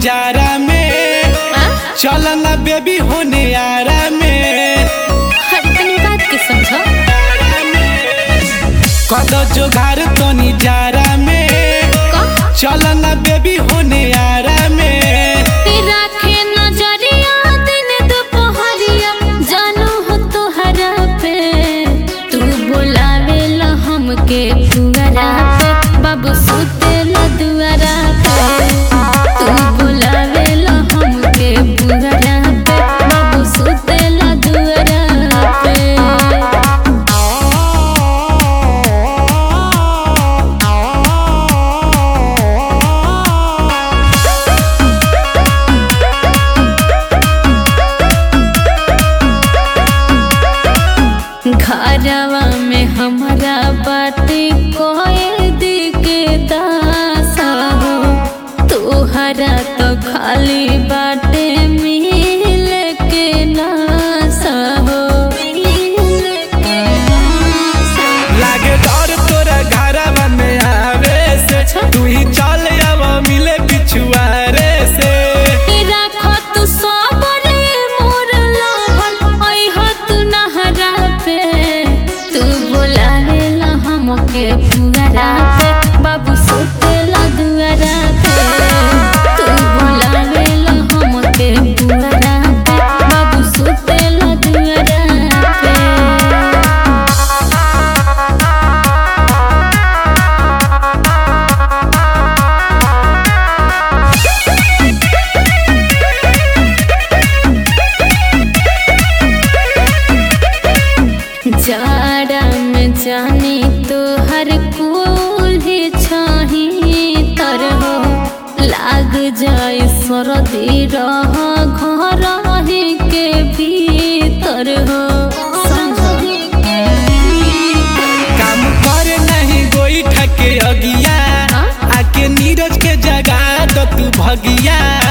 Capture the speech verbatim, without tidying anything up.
जारा में चल ना बेबी होने यारा में तनी बात के समझो कद जोगार तनी जारा में चल ना बेबी होने यारा में राखे नजरिया दिन दोपहरिया जानू हो तोहरा पे तू बोलावेला हमके पुअरा पे बाबू सुतेला दुआरा पे तू बोलावेला हमके पुअरा पे बाबू सुतेला दुआरा पे घरवा में हमारा बाटे कोयल के दासा हो तोहरा तो खाली बाटे मिल के नासा हो लागे डर तोरा घरवा में आवे से तू ही चल अब मिले पिछुआरे से राखो तू सबरे मोर लहन अइहो तू नहरा पे तू बोलावेला हमके पुअरा पे बाबू सुतेला दुआरा पे तू बोलावेला हमके पुअरा पे बाबू सुतेला दुआरा पे जाड़ा में जानी तो हर कुल ही छही तर हो लाग जाए सरदी रह घर ही के भीतर हो काम कर नहीं गोई ठके अगिया आके नीरज के जगा तो तू भगिया